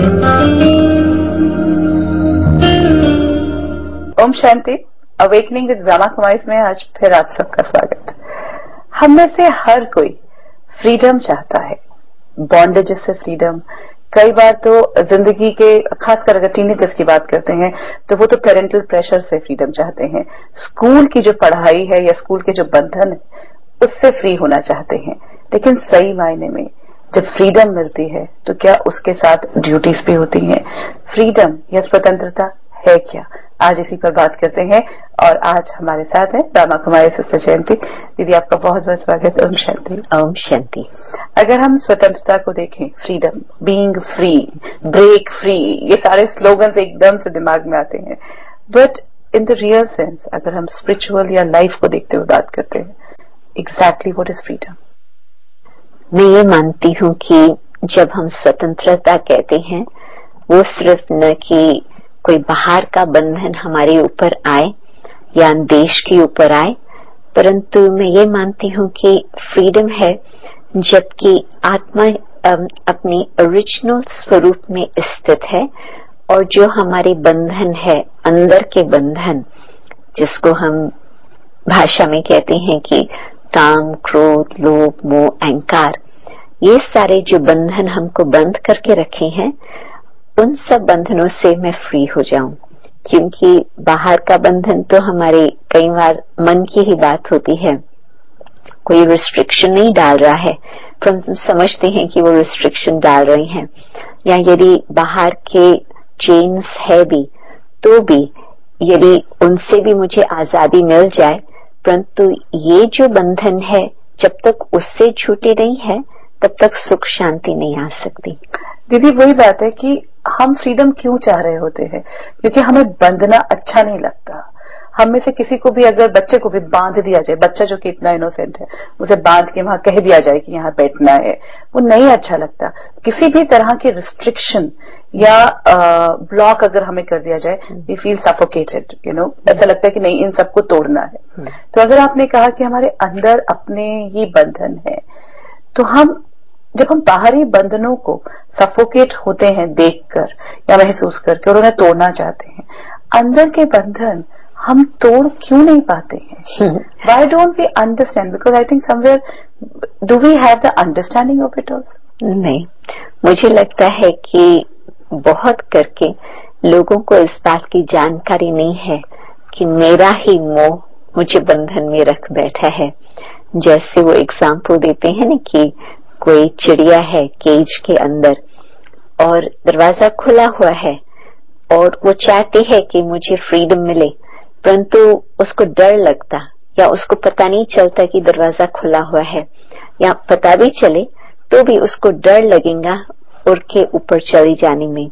ओम शांति। Awakening with Brahma Kumari में आज फिर आप सबका स्वागत। हम में से हर कोई फ्रीडम चाहता है, बॉन्डेजेस से फ्रीडम। कई बार तो जिंदगी के, खासकर अगर टीनेजर्स की बात करते हैं तो वो तो पेरेंटल प्रेशर से फ्रीडम चाहते हैं, स्कूल की जो पढ़ाई है या स्कूल के जो बंधन है उससे फ्री होना चाहते हैं। लेकिन सही मायने में जब फ्रीडम मिलती है तो क्या उसके साथ ड्यूटीज भी होती हैं? फ्रीडम या स्वतंत्रता है क्या? आज इसी पर बात करते हैं और आज हमारे साथ है ब्रह्मा कुमारी सिस्टर जयंती दीदी। आपका बहुत बहुत स्वागत। ओम शांति। ओम शांति। अगर हम स्वतंत्रता को देखें, freedom, being free, break free, ये सारे स्लोगन्स एकदम से दिमाग में आते हैं, but in the real sense अगर हम स्पिरिचुअल या लाइफ को देखते हुए बात करते हैं, एग्जैक्टली व्हाट इज फ्रीडम? मैं ये मानती हूँ कि जब हम स्वतंत्रता कहते हैं वो सिर्फ न कि कोई बाहर का बंधन हमारे ऊपर आए या देश के ऊपर आए, परंतु मैं ये मानती हूँ कि फ्रीडम है जबकि आत्मा अपनी ओरिजिनल स्वरूप में स्थित है और जो हमारे बंधन है, अंदर के बंधन, जिसको हम भाषा में कहते हैं कि काम, क्रोध, लोभ, मोह, अहंकार, ये सारे जो बंधन हमको बंद करके रखे हैं, उन सब बंधनों से मैं फ्री हो जाऊं। क्योंकि बाहर का बंधन तो हमारे कई बार मन की ही बात होती है, कोई रिस्ट्रिक्शन नहीं डाल रहा है पर हम समझते हैं कि वो रिस्ट्रिक्शन डाल रहे हैं, या यदि बाहर के चेन्स है भी तो भी यदि उनसे भी मुझे आजादी मिल जाए, परंतु ये जो बंधन है जब तक उससे छूटे नहीं है तब तक सुख शांति नहीं आ सकती। दीदी वही बात है कि हम फ्रीडम क्यों चाह रहे होते हैं? क्योंकि हमें बंधना अच्छा नहीं लगता। हम में से किसी को भी, अगर बच्चे को भी बांध दिया जाए, बच्चा जो कि इतना इनोसेंट है, उसे बांध के वहां कह दिया जाए कि यहाँ बैठना है, वो नहीं अच्छा लगता। किसी भी तरह के रिस्ट्रिक्शन या ब्लॉक अगर हमें कर दिया जाए, वी फील सफोकेटेड, ऐसा लगता है कि नहीं, इन सबको तोड़ना है। तो अगर आपने कहा कि हमारे अंदर अपने ही बंधन है, तो हम जब हम बाहरी बंधनों को सफोकेट होते हैं देखकर या महसूस करके और उन्हें तोड़ना चाहते हैं, अंदर के बंधन हम तोड़ क्यों नहीं पाते हैं? Why don't we understand? Because I think somewhere do we have the understanding of it also? नहीं, मुझे लगता है कि बहुत करके लोगों को इस बात की जानकारी नहीं है कि मेरा ही मोह मुझे बंधन में रख बैठा है। जैसे वो एग्जाम्पल देते हैं ना कि कोई चिड़िया है केज के अंदर और दरवाजा खुला हुआ है और वो चाहती है कि मुझे फ्रीडम मिले, परंतु उसको डर लगता या उसको पता नहीं चलता कि दरवाजा खुला हुआ है, या पता भी चले तो भी उसको डर लगेगा उड़ के ऊपर चली जाने में।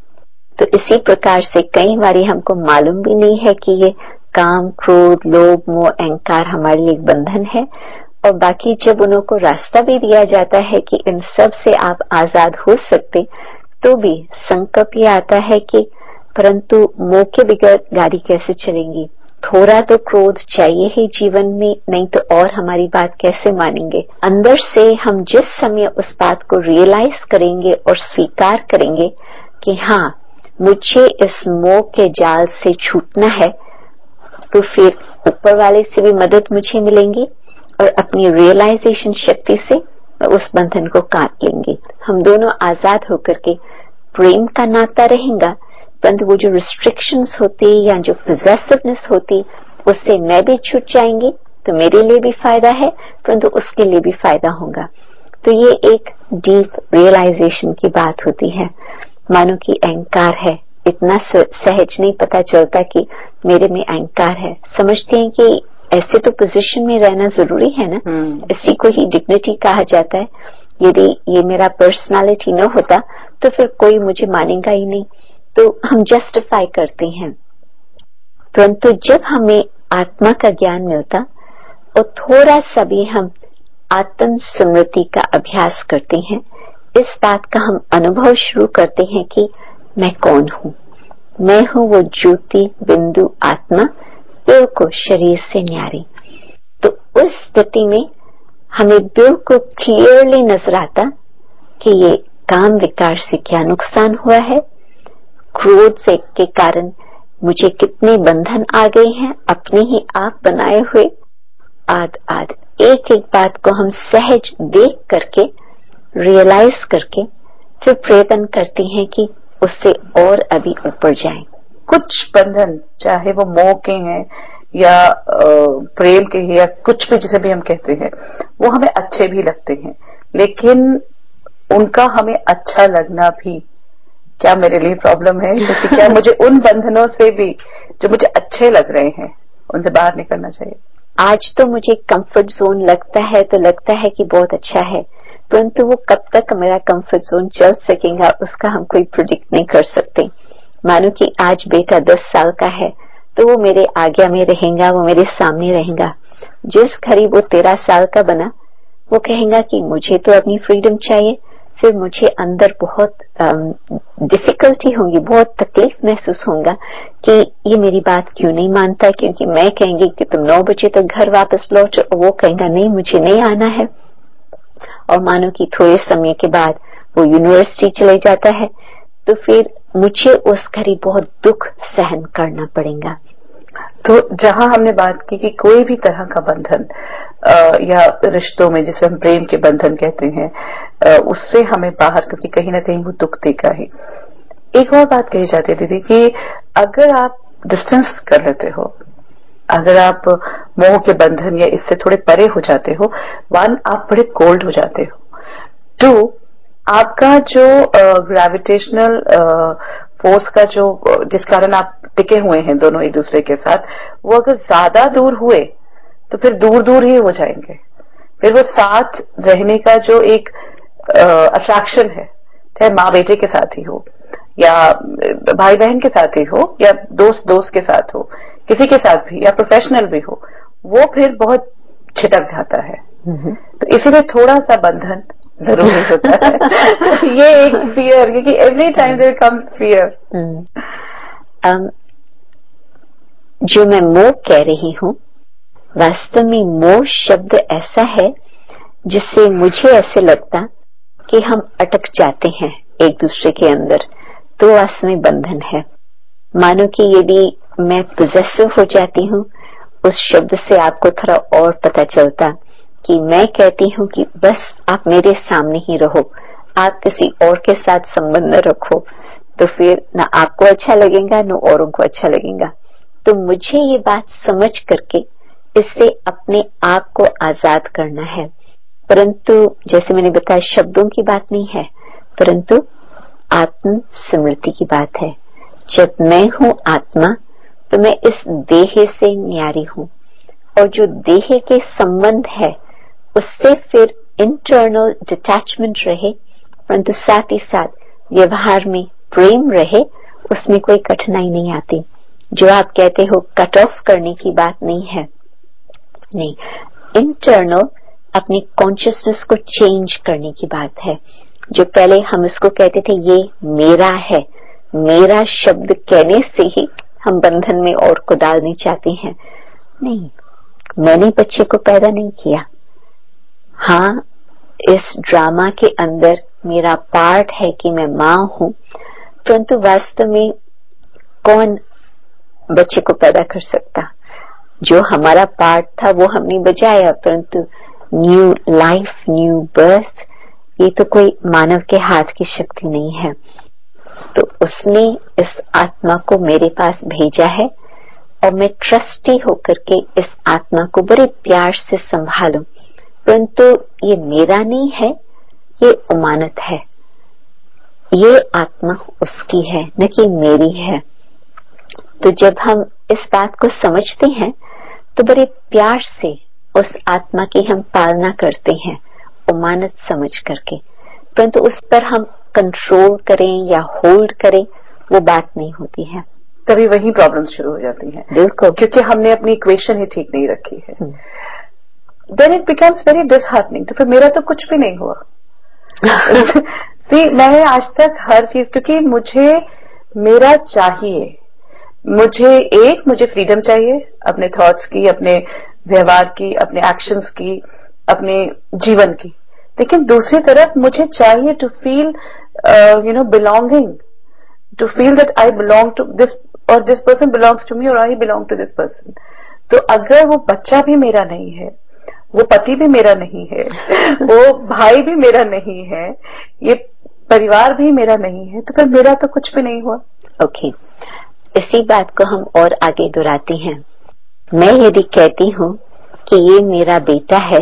तो इसी प्रकार से कई बार हमको मालूम भी नहीं है कि ये काम, क्रोध, लोभ, मोह, अहंकार हमारे लिए एक बंधन है, और बाकी जब उनको रास्ता भी दिया जाता है कि इन सब से आप आजाद हो सकते, तो भी संकल्प ये आता है कि परंतु मोह के बगैर गाड़ी कैसे चलेंगी, थोड़ा तो क्रोध चाहिए ही जीवन में, नहीं तो और हमारी बात कैसे मानेंगे। अंदर से हम जिस समय उस बात को रियलाइज करेंगे और स्वीकार करेंगे कि हाँ मुझे इस मोह के जाल से छूटना है, तो फिर ऊपर वाले से भी मदद मुझे मिलेंगी और अपनी रियलाइजेशन शक्ति से उस बंधन को काट लेंगे। हम दोनों आजाद होकर के प्रेम का नाता रहेगा, परंतु वो जो रिस्ट्रिक्शंस होती या जो पोजेसिवनेस होती उससे मैं भी छूट जाएंगी, तो मेरे लिए भी फायदा है, परंतु उसके लिए भी फायदा होगा। तो ये एक डीप रियलाइजेशन की बात होती है। मानो कि अहंकार है, इतना सहज नहीं पता चलता कि मेरे में अहंकार है। समझते हैं कि ऐसे तो पोजीशन में रहना जरूरी है ना, इसी को ही डिग्निटी कहा जाता है। यदि ये मेरा पर्सनालिटी न होता तो फिर कोई मुझे मानेगा ही नहीं, तो हम जस्टिफाई करते हैं। परंतु जब हमें आत्मा का ज्ञान मिलता और थोड़ा सा भी हम आत्म स्मृति का अभ्यास करते हैं, इस बात का हम अनुभव शुरू करते हैं कि मैं कौन हूँ। मैं हूँ वो ज्योति बिंदु आत्मा, बिल्कुल शरीर से न्यारी। तो उस स्थिति में हमें बिल्कुल क्लियरली नजर आता कि ये काम विकार से क्या नुकसान हुआ है, क्रोध से के कारण मुझे कितने बंधन आ गए हैं अपने ही आप बनाए हुए, आद आद एक एक बात को हम सहज देख करके रियलाइज करके फिर प्रयत्न करते हैं कि उससे और अभी ऊपर जाएं। कुछ बंधन चाहे वो मोह के हैं या प्रेम के हैं या कुछ भी जिसे भी हम कहते हैं, वो हमें अच्छे भी लगते हैं, लेकिन उनका हमें अच्छा लगना भी क्या मेरे लिए प्रॉब्लम है? क्योंकि क्या मुझे उन बंधनों से भी जो मुझे अच्छे लग रहे हैं उनसे बाहर निकलना चाहिए? आज तो मुझे कंफर्ट जोन लगता है तो लगता है कि बहुत अच्छा है, परंतु वो कब तक मेरा कंफर्ट जोन चल सकेगा उसका हम कोई प्रेडिक्ट नहीं कर सकते। मानो कि आज बेटा 10 साल का है तो वो मेरे आज्ञा में रहेगा, वो मेरे सामने रहेगा। जिस घड़ी वो 13 साल का बना वो कहेगा कि मुझे तो अपनी फ्रीडम चाहिए, फिर मुझे अंदर बहुत डिफिकल्टी होगी, बहुत तकलीफ महसूस होगा कि ये मेरी बात क्यों नहीं मानता, क्योंकि मैं कहेंगी कि तुम 9 बजे तक घर वापस लौटो और वो कहेगा नहीं मुझे नहीं आना है। और मानो कि थोड़े समय के बाद वो यूनिवर्सिटी चले जाता है तो फिर मुझे उस घड़ी बहुत दुख सहन करना पड़ेगा। तो जहां हमने बात की कि कोई भी तरह का बंधन या रिश्तों में जिसे हम प्रेम के बंधन कहते हैं, उससे हमें बाहर, क्योंकि कहीं ना कहीं वो दुख देगा ही। एक और बात कही जाती है दीदी कि अगर आप डिस्टेंस कर लेते हो, अगर आप मोह के बंधन या इससे थोड़े परे हो जाते हो, वन आप बड़े कोल्ड हो जाते हो, टू आपका जो ग्रेविटेशनल फोर्स का जो जिस कारण आप टिके हुए हैं दोनों एक दूसरे के साथ, वो अगर ज्यादा दूर हुए तो फिर दूर दूर ही हो जाएंगे। फिर वो साथ रहने का जो एक अट्रैक्शन है, चाहे माँ बेटे के साथ ही हो या भाई बहन के साथ ही हो या दोस्त दोस्त के साथ हो, किसी के साथ भी या प्रोफेशनल भी हो, वो फिर बहुत छिटक जाता है। तो इसीलिए थोड़ा सा बंधन जरूरी होता है। ये एक फियर, क्योंकि every time there comes fear. जो मैं मोह कह रही हूँ, वास्तव में मोह शब्द ऐसा है जिससे मुझे ऐसे लगता कि हम अटक जाते हैं एक दूसरे के अंदर, तो वास्तव में बंधन है। मानो कि यदि मैं पोजेसिव हो जाती हूँ, उस शब्द से आपको थोड़ा और पता चलता कि मैं कहती हूँ कि बस आप मेरे सामने ही रहो, आप किसी और के साथ संबंध न रखो, तो फिर ना आपको अच्छा लगेगा न औरों को अच्छा लगेगा। तो मुझे ये बात समझ करके इससे अपने आप को आजाद करना है। परंतु जैसे मैंने बताया, शब्दों की बात नहीं है, परंतु आत्म स्मृति की बात है। जब मैं हूँ आत्मा तो मैं इस देह से न्यारी हूँ, और जो देह के संबंध है उससे फिर इंटरनल डिटैचमेंट रहे, परंतु साथ ही साथ व्यवहार में प्रेम रहे, उसमें कोई कठिनाई नहीं आती। जो आप कहते हो कट ऑफ करने की बात नहीं है, नहीं, इंटरनल अपनी कॉन्शियसनेस को चेंज करने की बात है। जो पहले हम इसको कहते थे ये मेरा है, मेरा शब्द कहने से ही हम बंधन में और को डालने चाहते हैं। नहीं, मैंने बच्चे को पैदा नहीं किया। हाँ, इस ड्रामा के अंदर मेरा पार्ट है कि मैं माँ हूँ, परंतु वास्तव में कौन बच्चे को पैदा कर सकता? जो हमारा पार्ट था वो हमने बजाया, परंतु न्यू लाइफ, न्यू बर्थ, ये तो कोई मानव के हाथ की शक्ति नहीं है। तो उसने इस आत्मा को मेरे पास भेजा है और मैं ट्रस्टी होकर के इस आत्मा को बड़े प्यार से संभालूं, परंतु ये मेरा नहीं है, ये उमानत है, ये आत्मा उसकी है न कि मेरी है। तो जब हम इस बात को समझते हैं तो बड़े प्यार से उस आत्मा की हम पालना करते हैं, उमानत समझ करके, परंतु उस पर हम कंट्रोल करें या होल्ड करें वो बात नहीं होती है। तभी वही प्रॉब्लम शुरू हो जाती है। बिल्कुल, क्योंकि हमने अपनी इक्वेशन ही ठीक नहीं रखी है। Then it becomes very disheartening. तो फिर मेरा तो कुछ भी नहीं हुआ। मैंने आज तक हर चीज, क्योंकि मुझे मेरा चाहिए, मुझे फ्रीडम चाहिए अपने थॉट्स की, अपने व्यवहार की, अपने एक्शंस की, अपने जीवन की। लेकिन दूसरी तरफ मुझे चाहिए to feel belonging, to feel that I belong to this और this person belongs to me और I belong to this person. तो अगर वो बच्चा भी मेरा नहीं है, वो पति भी मेरा नहीं है, वो भाई भी मेरा नहीं है, ये परिवार भी मेरा नहीं है, तो फिर मेरा तो कुछ भी नहीं हुआ। ओके, इसी बात को हम और आगे दोहराते हैं। मैं यदि कहती हूँ कि ये मेरा बेटा है,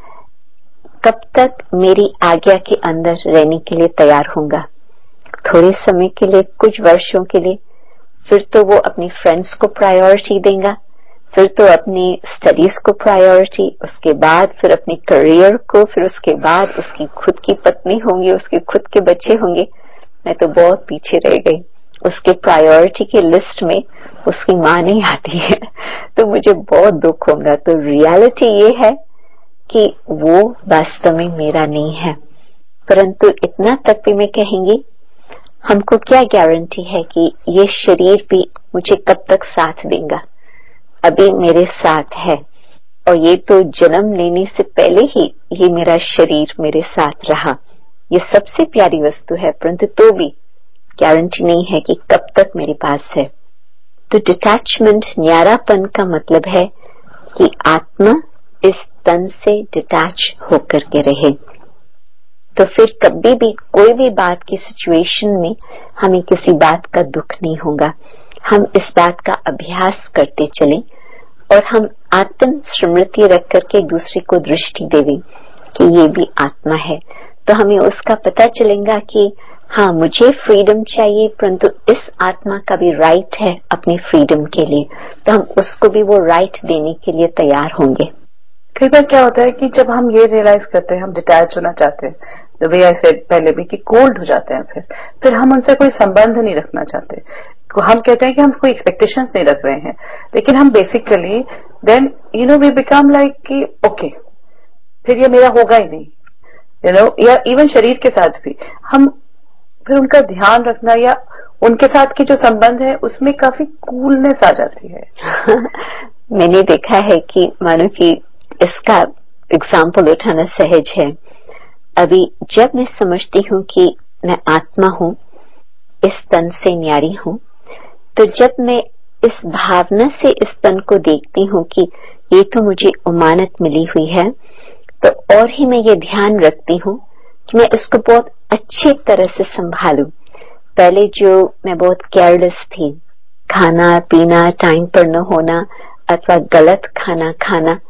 कब तक मेरी आज्ञा के अंदर रहने के लिए तैयार होगा? थोड़े समय के लिए, कुछ वर्षों के लिए, फिर तो वो अपनी फ्रेंड्स को प्रायोरिटी देगा, फिर तो अपनी स्टडीज को प्रायोरिटी, उसके बाद फिर अपने करियर को, फिर उसके बाद उसकी खुद की पत्नी होंगी, उसके खुद के बच्चे होंगे। मैं तो बहुत पीछे रह गई, उसके प्रायोरिटी की लिस्ट में उसकी माँ नहीं आती है तो मुझे बहुत दुख होगा। तो रियलिटी ये है कि वो वास्तव में मेरा नहीं है। परंतु इतना तक भी मैं कहेंगी, हमको क्या गारंटी है कि ये शरीर भी मुझे कब तक साथ देगा? अभी मेरे साथ है, और ये तो जन्म लेने से पहले ही ये मेरा शरीर मेरे साथ रहा। ये सबसे प्यारी वस्तु है, परंतु तो भी गारंटी नहीं है कि कब तक मेरे पास है। तो डिटैचमेंट, न्यारापन का मतलब है कि आत्मा इस तन से डिटैच होकर के रहे। तो फिर कभी भी कोई भी बात की सिचुएशन में हमें किसी बात का दुख नहीं होगा। हम इस बात का अभ्यास करते चलें और हम आत्म स्मृति रख करके दूसरे को दृष्टि देवें कि ये भी आत्मा है, तो हमें उसका पता चलेगा कि हाँ, मुझे फ्रीडम चाहिए, परंतु इस आत्मा का भी राइट है अपनी फ्रीडम के लिए, तो हम उसको भी वो राइट देने के लिए तैयार होंगे। कई बार क्या होता है कि जब हम ये रियलाइज करते हैं हम डिटैच होना चाहते हैं, द वे आई सेड पहले भी, कि कोल्ड हो जाते हैं, फिर हम उनसे कोई संबंध नहीं रखना चाहते। हम कहते हैं कि हम कोई एक्सपेक्टेशंस नहीं रख रहे हैं, लेकिन हम basically then we become like कि ओके, फिर ये मेरा होगा ही नहीं, या इवन शरीर के साथ भी हम फिर उनका ध्यान रखना या उनके साथ की जो संबंध है उसमें काफी कूलनेस आ जाती है। मैंने देखा है कि मानो कि इसका एग्जाम्पल उठाना सहज है। अभी जब मैं समझती हूँ कि मैं आत्मा हूँ, इस तन से न्यारी हूँ, तो जब मैं इस भावना से इस तन को देखती हूँ कि ये तो मुझे उमानत मिली हुई है, तो और ही मैं ये ध्यान रखती हूँ कि मैं इसको बहुत अच्छी तरह से संभालूं। पहले जो मैं बहुत केयरलेस थी, खाना पीना टाइम पर न होना अथवा गलत खाना खाना,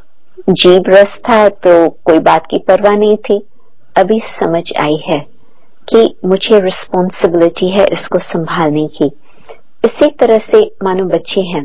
जीभ रस था तो कोई बात की परवाह नहीं थी। अभी समझ आई है कि मुझे रिस्पॉन्सिबिलिटी है इसको संभालने की। इसी तरह से मानो बच्चे हैं,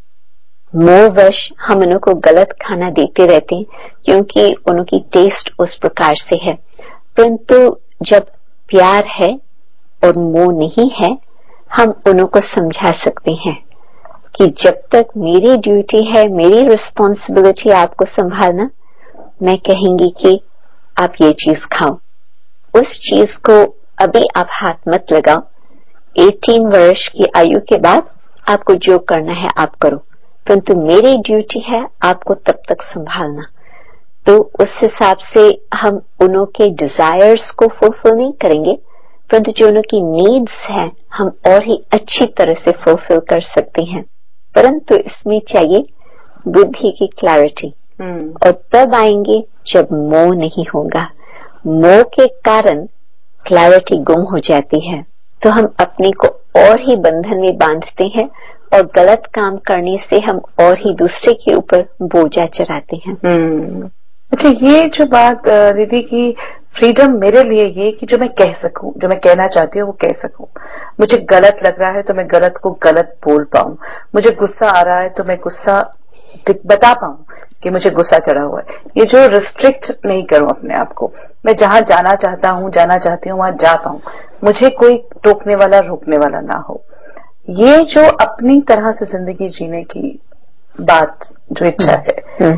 मोहवश हम उनको गलत खाना देते रहते हैं क्योंकि उनकी टेस्ट उस प्रकार से है, परंतु जब प्यार है और मोह नहीं है, हम उनको समझा सकते हैं कि जब तक मेरी ड्यूटी है, मेरी रिस्पॉन्सिबिलिटी आपको संभालना, मैं कहेंगी कि आप ये चीज खाओ, उस चीज को अभी आप हाथ मत लगाओ। 18 वर्ष की आयु के बाद आपको जो करना है आप करो, परंतु मेरी ड्यूटी है आपको तब तक संभालना। तो उस हिसाब से हम उन्हों के डिजायर्स को फुलफिल नहीं करेंगे, परंतु जो उन्हों की नीड्स हैं हम और ही अच्छी तरह से फुलफिल कर सकते हैं। परंतु इसमें चाहिए बुद्धि की क्लैरिटी, और तब आएंगे जब मोह नहीं होगा। मोह के कारण क्लैरिटी गुम हो जाती है, तो हम अपने को और ही बंधन में बांधते हैं और गलत काम करने से हम और ही दूसरे के ऊपर बोझा चढ़ाते हैं। अच्छा, ये जो बात रिद्धि की फ्रीडम मेरे लिए ये कि जो मैं कह सकूं, जो मैं कहना चाहती हूँ वो कह सकूं, मुझे गलत लग रहा है तो मैं गलत को गलत बोल पाऊं, मुझे गुस्सा आ रहा है तो मैं गुस्सा बता पाऊं कि मुझे गुस्सा चढ़ा हुआ है। ये जो रिस्ट्रिक्ट नहीं करूं अपने आप को, मैं जहां जाना चाहता हूं, जाना चाहती हूं वहां जा पाऊं, मुझे कोई टोकने वाला रोकने वाला ना हो। ये जो अपनी तरह से जिंदगी जीने की बात, जो इच्छा है,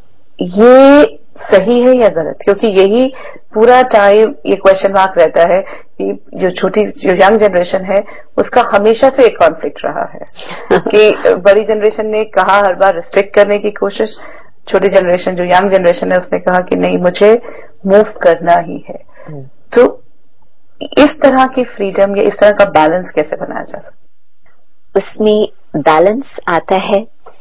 ये सही है या गलत? क्योंकि यही पूरा टाइम ये क्वेश्चन मार्क रहता है कि जो यंग जनरेशन है उसका हमेशा से एक कॉन्फ्लिक्ट रहा है कि बड़ी जनरेशन ने कहा हर बार रिस्ट्रिक्ट करने की कोशिश, छोटी जनरेशन जो यंग जनरेशन है उसने कहा कि नहीं मुझे मूव करना ही है। तो इस तरह की फ्रीडम या इस तरह का बैलेंस कैसे बनाया जा सकता? उसमें बैलेंस आता है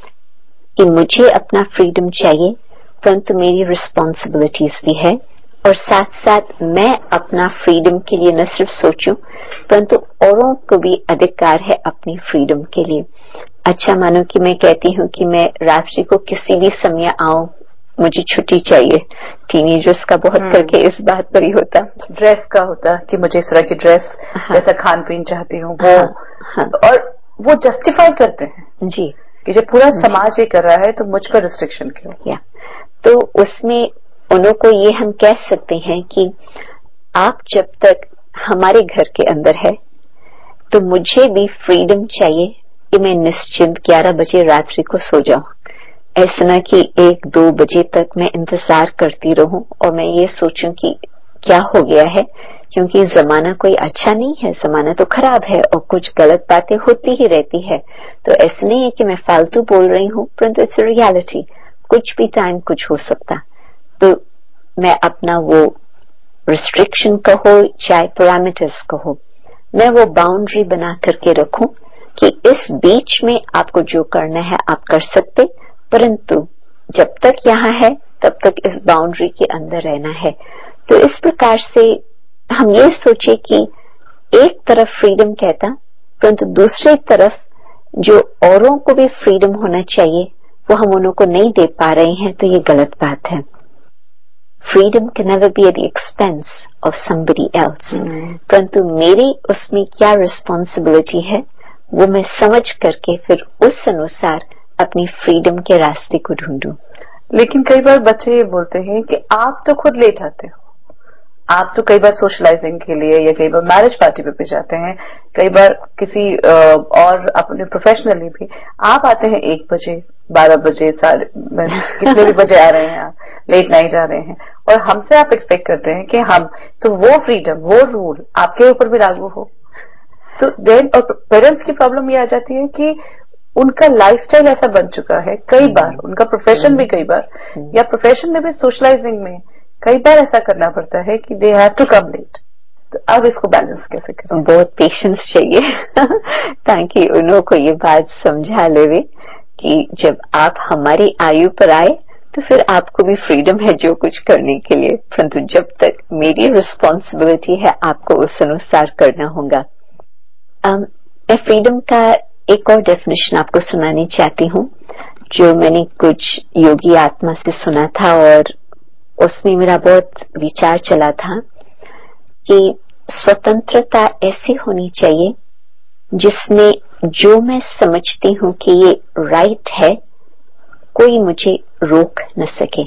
कि मुझे अपना फ्रीडम चाहिए परंतु मेरी रिस्पॉन्सिबिलिटीज भी है और साथ साथ मैं अपना फ्रीडम के लिए न सिर्फ सोचूं परंतु औरों को भी अधिकार है अपनी फ्रीडम के लिए। अच्छा मानो कि मैं कहती हूँ कि मैं रात्रि को किसी भी समय आऊं, मुझे छुट्टी चाहिए। टीनेजर्स का बहुत करके इस बात पर ही होता, ड्रेस का होता कि मुझे इस तरह की ड्रेस, जैसा खान पीन चाहती हूँ वो, और वो जस्टिफाई करते हैं जी कि जब पूरा समाज ये कर रहा है तो मुझ पर रिस्ट्रिक्शन क्यों? तो उसमें उन्हों को ये हम कह सकते हैं कि आप जब तक हमारे घर के अंदर है तो मुझे भी फ्रीडम चाहिए कि मैं निश्चिंत 11 बजे रात्रि को सो जाऊं। ऐसा ना कि 1-2 बजे तक मैं इंतजार करती रहूं और मैं ये सोचूं कि क्या हो गया है, क्योंकि जमाना कोई अच्छा नहीं है, जमाना तो खराब है और कुछ गलत बातें होती ही रहती है। तो ऐसा नहीं है कि मैं फालतू बोल रही हूं परंतु इट्स रियलिटी, कुछ भी टाइम कुछ हो सकता। तो मैं अपना वो रिस्ट्रिक्शन कहो चाहे पैरामीटर्स कहो, मैं वो बाउंड्री बना करके रखूं कि इस बीच में आपको जो करना है आप कर सकते, परंतु जब तक यहाँ है तब तक इस बाउंड्री के अंदर रहना है। तो इस प्रकार से हम ये सोचे कि एक तरफ फ्रीडम कहता परंतु दूसरी तरफ जो औरों को भी फ्रीडम होना चाहिए वो हम उन्हों को नहीं दे पा रहे हैं, तो ये गलत बात है। Freedom can never be at the expense of somebody else, परंतु मेरी उसमें क्या रिस्पॉन्सिबिलिटी है वो मैं समझ करके फिर उस अनुसार अपनी फ्रीडम के रास्ते को ढूंढूं। लेकिन कई बार बच्चे ये बोलते हैं कि आप तो खुद लेट आते हो, आप तो कई बार सोशलाइजिंग के लिए या कई बार मैरिज पार्टी पे भी जाते हैं, कई बार किसी और अपने प्रोफेशनली भी आप आते हैं 1 बजे 12 बजे कितने भी बजे आ रहे हैं, आप लेट नाइट आ रहे हैं और हमसे आप एक्सपेक्ट करते हैं कि हम तो वो फ्रीडम वो रूल आपके ऊपर भी लागू हो। तो देन और पेरेंट्स की प्रॉब्लम ये आ जाती है कि उनका लाइफस्टाइल ऐसा बन चुका है, कई बार उनका प्रोफेशन भी, कई बार या प्रोफेशन में भी सोशलाइजिंग में कई बार ऐसा करना पड़ता है कि they have to come late. तो अब इसको बैलेंस कैसे करें? बहुत पेशेंस चाहिए ताकि उन्हों को ये बात समझा लेवे कि जब आप हमारी आयु पर आए तो फिर आपको भी फ्रीडम है जो कुछ करने के लिए, परंतु जब तक मेरी रिस्पॉन्सिबिलिटी है आपको उस अनुसार करना होगा। मैं फ्रीडम का एक और डेफिनेशन आपको सुनानी चाहती हूँ जो मैंने कुछ योगी आत्मा से सुना था और उसमें मेरा बहुत विचार चला था कि स्वतंत्रता ऐसी होनी चाहिए जिसमें जो मैं समझती हूँ कि ये राइट है कोई मुझे रोक न सके।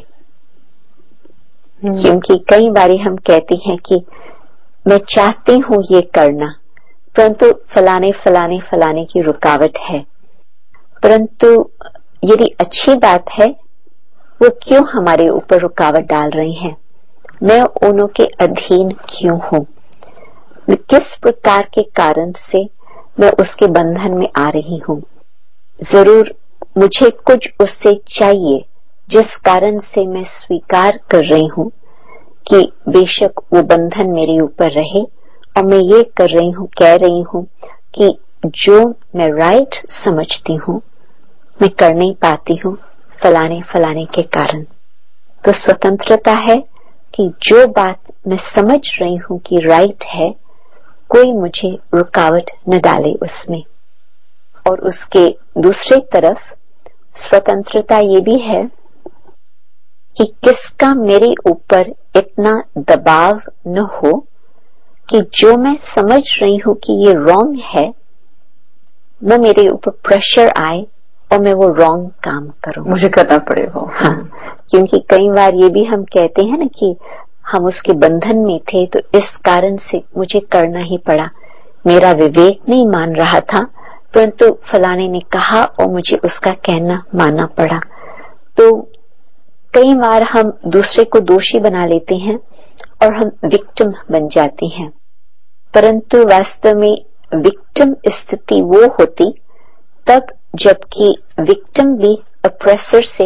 क्योंकि कई बारी हम कहते हैं कि मैं चाहती हूँ ये करना परंतु फलाने फलाने फलाने की रुकावट है, परंतु यदि अच्छी बात है वो क्यों हमारे ऊपर रुकावट डाल रही हैं? मैं उन्हों के अधीन क्यों हूं? किस प्रकार के कारण से मैं उसके बंधन में आ रही हूं? जरूर मुझे कुछ उससे चाहिए जिस कारण से मैं स्वीकार कर रही हूं कि बेशक वो बंधन मेरे ऊपर रहे और मैं ये कर रही हूं, कह रही हूं कि जो मैं राइट समझती हूं मैं कर नहीं पाती हूं फलाने फलाने के कारण। तो स्वतंत्रता है कि जो बात मैं समझ रही हूं कि राइट है कोई मुझे रुकावट न डाले उसमें। और उसके दूसरी तरफ स्वतंत्रता ये भी है कि किसका मेरे ऊपर इतना दबाव न हो कि जो मैं समझ रही हूं कि ये रॉन्ग है वो मेरे ऊपर प्रेशर आए और मैं वो रॉन्ग काम करूं, मुझे करना पड़े वो। हाँ, क्योंकि कई बार ये भी हम कहते हैं ना कि हम उसके बंधन में थे तो इस कारण से मुझे करना ही पड़ा, मेरा विवेक नहीं मान रहा था परंतु फलाने ने कहा और मुझे उसका कहना मानना पड़ा। तो कई बार हम दूसरे को दोषी बना लेते हैं और हम विक्टिम बन जाते हैं, परंतु वास्तव में विक्टिम स्थिति वो होती तब जबकि विक्टिम भी अप्रेसर से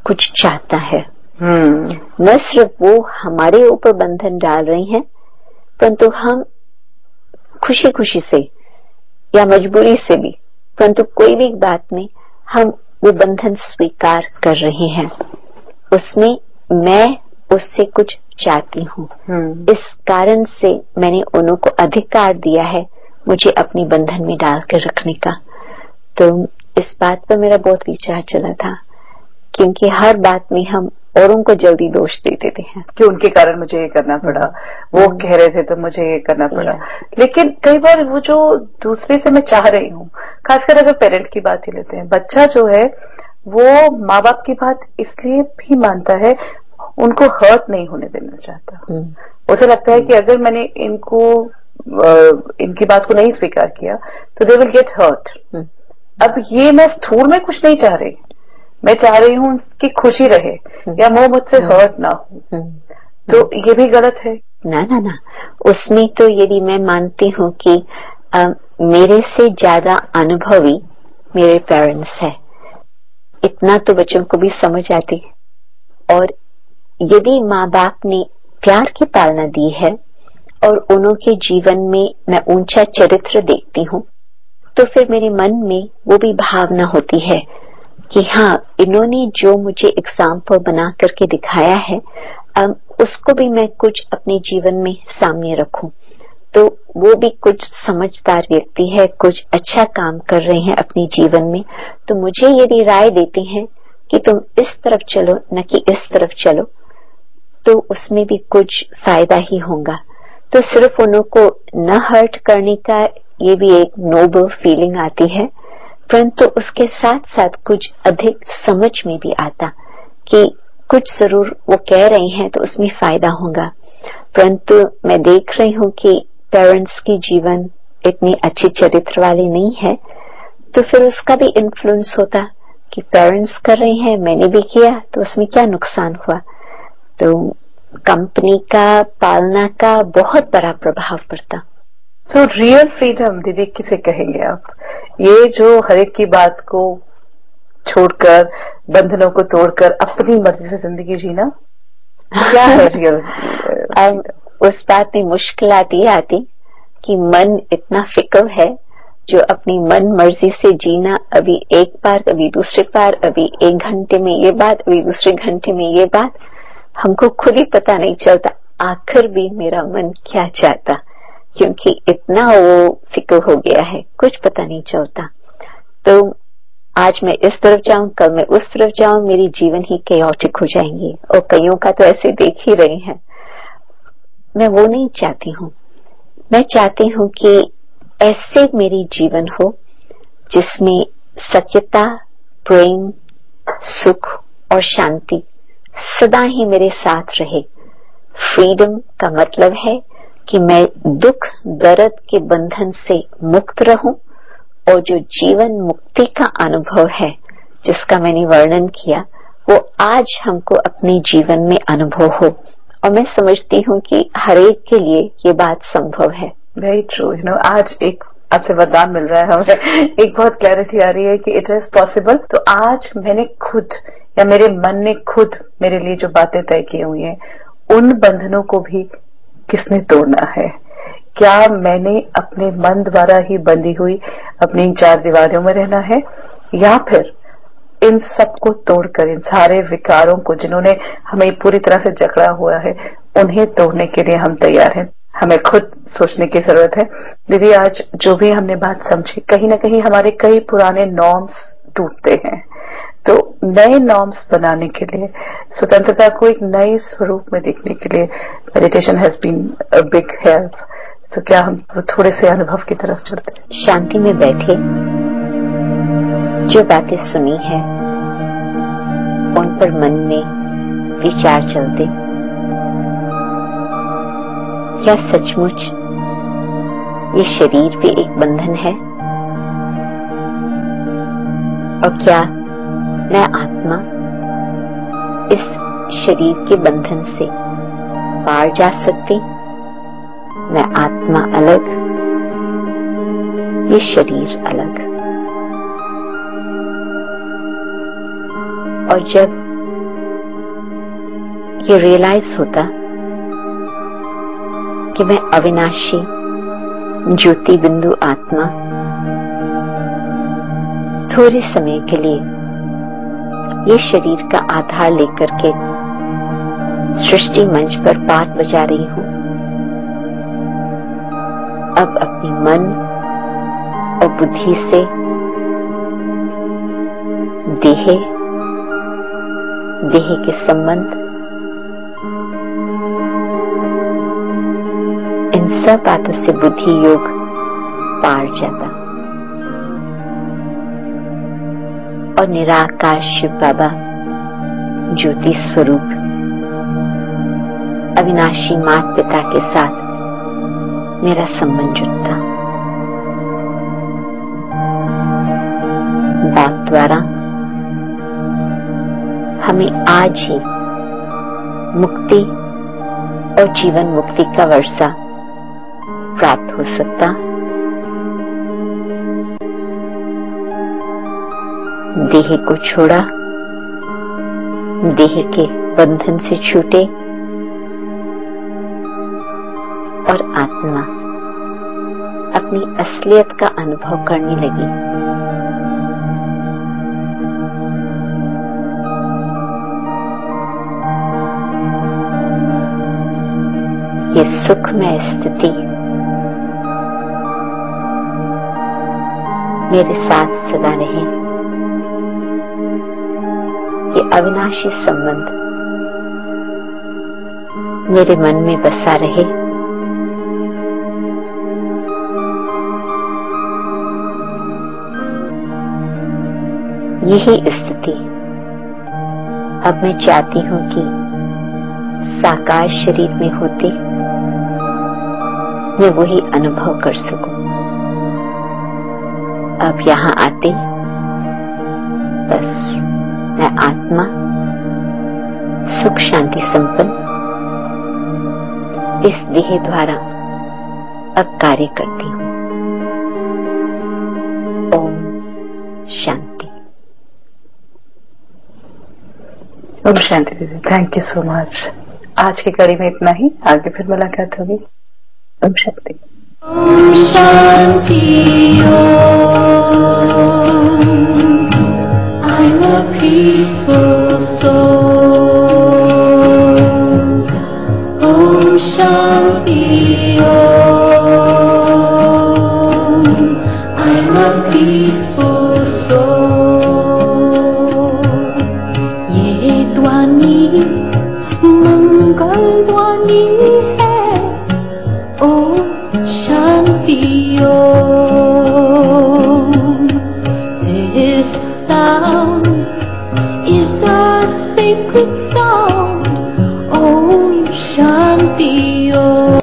कुछ चाहता है। न सिर्फ वो हमारे ऊपर बंधन डाल रही हैं, परंतु हम खुशी खुशी से या मजबूरी से भी, परंतु कोई भी बात में हम वो बंधन स्वीकार कर रहे हैं। उसमें मैं उससे कुछ चाहती हूँ, इस कारण से मैंने उन्हों को अधिकार दिया है मुझे अपनी बंधन में डालकर रखने का। तो इस बात पर मेरा बहुत विचार चला था, क्योंकि हर बात में हम औरों को जल्दी दोष दे देते हैं कि उनके कारण मुझे ये करना पड़ा, वो कह रहे थे तो मुझे ये करना पड़ा। लेकिन कई बार वो जो दूसरे से मैं चाह रही हूँ, खासकर अगर पेरेंट की बात ही लेते हैं, बच्चा जो है वो माँ बाप की बात इसलिए भी मानता है, उनको हर्ट नहीं होने देना चाहता। उसे लगता है कि अगर मैंने इनकी बात को नहीं स्वीकार किया तो दे विल गेट हर्ट। अब ये मैं स्थूल में कुछ नहीं चाह रही, मैं चाह रही हूँ उसकी खुशी रहे या वो मुझसे हर्ट ना हो। तो ये भी गलत है ना। ना ना, उसमें तो यदि मैं मानती हूँ कि मेरे से ज्यादा अनुभवी मेरे पेरेंट्स है, इतना तो बच्चों को भी समझ आती है। और यदि माँ बाप ने प्यार की पालना दी है और उन्हों के जीवन में मैं ऊंचा चरित्र देखती हूँ, तो फिर मेरे मन में वो भी भावना होती है कि हाँ, इन्होंने जो मुझे एग्जाम्पल बना करके दिखाया है, उसको भी मैं कुछ अपने जीवन में सामने रखूं। तो वो भी कुछ समझदार व्यक्ति है, कुछ अच्छा काम कर रहे हैं अपने जीवन में, तो मुझे यदि राय देते हैं कि तुम इस तरफ चलो न कि इस तरफ चलो, तो उसमें भी कुछ फायदा ही होगा। तो सिर्फ उन्हों को न हर्ट करने का ये भी एक नोबल फीलिंग आती है, परंतु उसके साथ साथ कुछ अधिक समझ में भी आता कि कुछ जरूर वो कह रहे हैं तो उसमें फायदा होगा। परंतु मैं देख रही हूँ कि पेरेंट्स की जीवन इतनी अच्छी चरित्र वाले नहीं है, तो फिर उसका भी इन्फ्लुएंस होता कि पेरेंट्स कर रहे हैं, मैंने भी किया, तो उसमें क्या नुकसान हुआ। तो कंपनी का, पालना का बहुत बड़ा प्रभाव पड़ता। सो रियल फ्रीडम दीदी किसे कहेंगे आप? ये जो हर एक की बात को छोड़कर, बंधनों को तोड़कर अपनी मर्जी से जिंदगी जीना, क्या है रियल? अब उस बात में मुश्किल आती कि मन इतना फिक्र है, जो अपनी मन मर्जी से जीना, अभी एक बार, अभी दूसरे बार, अभी एक घंटे में ये बात, अभी दूसरे घंटे में ये बात, हमको खुद ही पता नहीं चलता आखिर भी मेरा मन क्या चाहता, क्योंकि इतना वो फिक्र हो गया है, कुछ पता नहीं चलता। तो आज मैं इस तरफ जाऊं, कल मैं उस तरफ जाऊं, मेरी जीवन ही कैओटिक हो जाएंगे, और कईयों का तो ऐसे देख ही रहे हैं। मैं वो नहीं चाहती हूँ। मैं चाहती हूँ कि ऐसे मेरी जीवन हो जिसमें सत्यता, प्रेम, सुख और शांति सदा ही मेरे साथ रहे। फ्रीडम का मतलब है कि मैं दुख दर्द के बंधन से मुक्त रहूं, और जो जीवन मुक्ति का अनुभव है जिसका मैंने वर्णन किया, वो आज हमको अपने जीवन में अनुभव हो। और मैं समझती हूँ कि हर एक के लिए ये बात संभव है। Very true. आज एक आपसे वरदान मिल रहा है हमें, एक बहुत क्लैरिटी आ रही है कि इट इज पॉसिबल। तो आज मैंने खुद या मेरे मन ने खुद मेरे लिए जो बातें तय की हुई हैं, उन बंधनों को भी किसने तोड़ना है? क्या मैंने अपने मन द्वारा ही बंधी हुई अपनी इन चार दीवारों में रहना है, या फिर इन सबको तोड़कर, इन सारे विकारों को जिन्होंने हमें पूरी तरह से जकड़ा हुआ है, उन्हें तोड़ने के लिए हम तैयार हैं? हमें खुद सोचने की जरूरत है। दीदी, आज जो भी हमने बात समझी, कहीं ना कहीं हमारे कई पुराने नॉर्म्स टूटते हैं। तो नए नॉर्म्स बनाने के लिए, स्वतंत्रता को एक नए स्वरूप में देखने के लिए meditation has been a big help. तो क्या हम थोड़े से अनुभव की तरफ चलते हैं? शांति में बैठे, जो बातें सुनी है उन पर मन में विचार चलते, क्या सचमुच ये शरीर भी एक बंधन है, और क्या मैं आत्मा इस शरीर के बंधन से पार जा सकती? मैं आत्मा अलग, ये शरीर अलग। और जब ये रियलाइज होता कि मैं अविनाशी ज्योति बिंदु आत्मा थोड़े समय के लिए ये शरीर का आधार लेकर के सृष्टि मंच पर पाठ बजा रही हूं। अब अपनी मन और बुद्धि से देह के संबंध, इन सब बातों से बुद्धि योग पार जाता और निराकार शिव बाबा ज्योति स्वरूप अविनाशी माता पिता के साथ मेरा संबंध जुड़ता। बात द्वारा हमें आज ही मुक्ति और जीवन मुक्ति का वर्षा प्राप्त हो सकता। देह को छोड़ा, देह के बंधन से छूटे और आत्मा अपनी असलियत का अनुभव करने लगी। ये सुखमय स्थिति मेरे साथ सदा रहे। ये अविनाशी संबंध मेरे मन में बसा रहे। यही स्थिति अब मैं चाहती हूं कि साकार शरीर में होते मैं वही अनुभव कर सकूं। अब यहां आते बस मैं आत्मा सुख शांति संपन्न इस देह द्वारा अब कार्य करती हूं। ओम शांति। ओम शांति दीदी, थैंक यू सो मच। आज की कड़ी में इतना ही, आगे फिर मुलाकात होगी। Om Shanti. Om Shanti. I'm a peaceful soul. Om Shanti Om. I'm a peaceful soul. ये ध्वनि मंगल ध्वनि है। Om Shanti Om. This sound is a sacred sound.